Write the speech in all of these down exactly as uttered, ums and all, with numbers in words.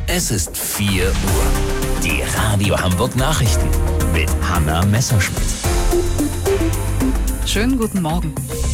Es ist vier Uhr. Die Radio Hamburg Nachrichten mit Hanna Messerschmidt. Schönen guten Morgen.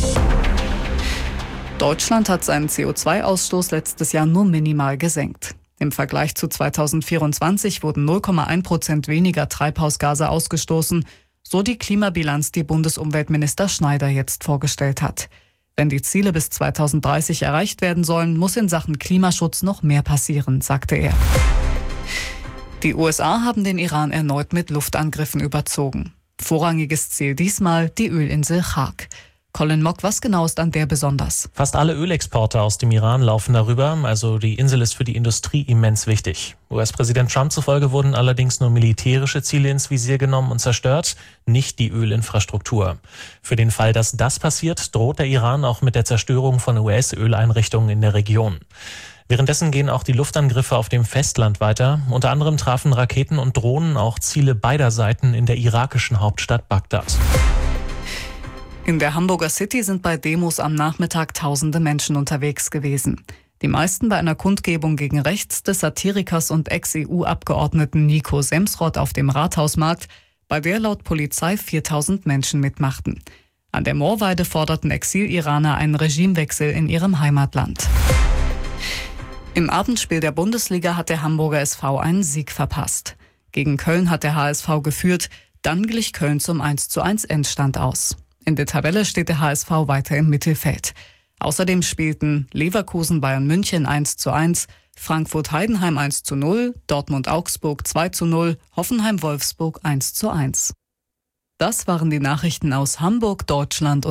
Deutschland hat seinen C O zwei Ausstoß letztes Jahr nur minimal gesenkt. Im Vergleich zu zweitausendvierundzwanzig wurden null Komma eins Prozent weniger Treibhausgase ausgestoßen, so die Klimabilanz, die Bundesumweltminister Schneider jetzt vorgestellt hat. Wenn die Ziele bis zweitausenddreißig erreicht werden sollen, muss in Sachen Klimaschutz noch mehr passieren, sagte er. Die U S A haben den Iran erneut mit Luftangriffen überzogen. Vorrangiges Ziel diesmal die Ölinsel Chak. Colin Mock, was genau ist an der besonders? Fast alle Ölexporte aus dem Iran laufen darüber, also die Insel ist für die Industrie immens wichtig. U S-Präsident Trump zufolge wurden allerdings nur militärische Ziele ins Visier genommen und zerstört, nicht die Ölinfrastruktur. Für den Fall, dass das passiert, droht der Iran auch mit der Zerstörung von U S-Öleinrichtungen in der Region. Währenddessen gehen auch die Luftangriffe auf dem Festland weiter. Unter anderem trafen Raketen und Drohnen auch Ziele beider Seiten in der irakischen Hauptstadt Bagdad. In der Hamburger City sind bei Demos am Nachmittag tausende Menschen unterwegs gewesen. Die meisten bei einer Kundgebung gegen rechts des Satirikers und Ex-E U-Abgeordneten Nico Semsrott auf dem Rathausmarkt, bei der laut Polizei viertausend Menschen mitmachten. An der Moorweide forderten Exil-Iraner einen Regimewechsel in ihrem Heimatland. Im Abendspiel der Bundesliga hat der Hamburger S V einen Sieg verpasst. Gegen Köln hat der H S V geführt, dann glich Köln zum eins zu eins Endstand aus. In der Tabelle steht der H S V weiter im Mittelfeld. Außerdem spielten Leverkusen Bayern München eins zu eins, Frankfurt Heidenheim eins zu null, Dortmund Augsburg zwei zu null, Hoffenheim Wolfsburg eins zu eins. Das waren die Nachrichten aus Hamburg, Deutschland und